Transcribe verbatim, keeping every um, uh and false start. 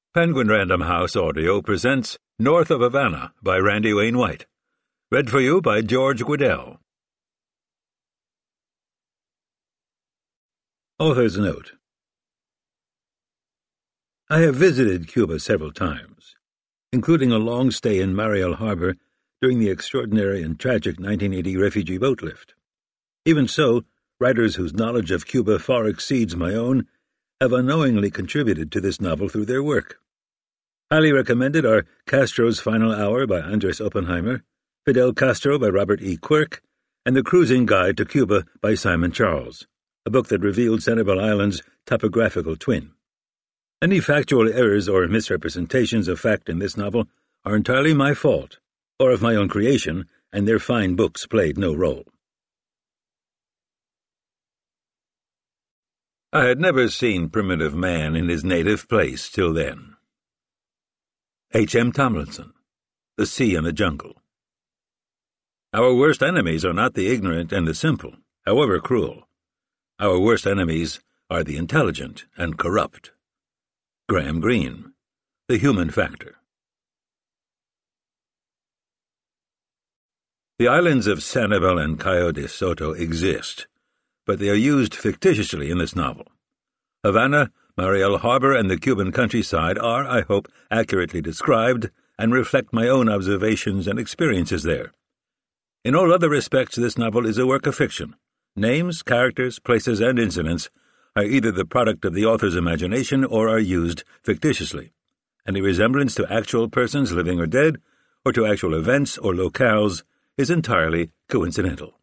Penguin Random House Audio presents North of Havana by Randy Wayne White. Read for you by George Guidell. Author's Note: I have visited Cuba several times, including a long stay in Mariel Harbor during the extraordinary and tragic nineteen eighty refugee boat lift. Even so, writers whose knowledge of Cuba far exceeds my own have unknowingly contributed to this novel through their work. Highly recommended are Castro's Final Hour by Andres Oppenheimer, Fidel Castro by Robert E. Quirk, and The Cruising Guide to Cuba by Simon Charles, a book that revealed Sanibel Island's topographical twin. Any factual errors or misrepresentations of fact in this novel are entirely my fault, or of my own creation, and their fine books played no role. I had never seen primitive man in his native place till then. H. M. Tomlinson, The Sea and the Jungle. Our worst enemies are not the ignorant and the simple, however cruel. Our worst enemies are the intelligent and corrupt. Graham Greene, The Human Factor. The islands of Sanibel and Cayo de Soto exist, but they are used fictitiously in this novel. Havana, Mariel Harbor, and the Cuban countryside are, I hope, accurately described and reflect my own observations and experiences there. In all other respects, this novel is a work of fiction. Names, characters, places, and incidents are either the product of the author's imagination or are used fictitiously. Any resemblance to actual persons, living or dead, or to actual events or locales, is entirely coincidental.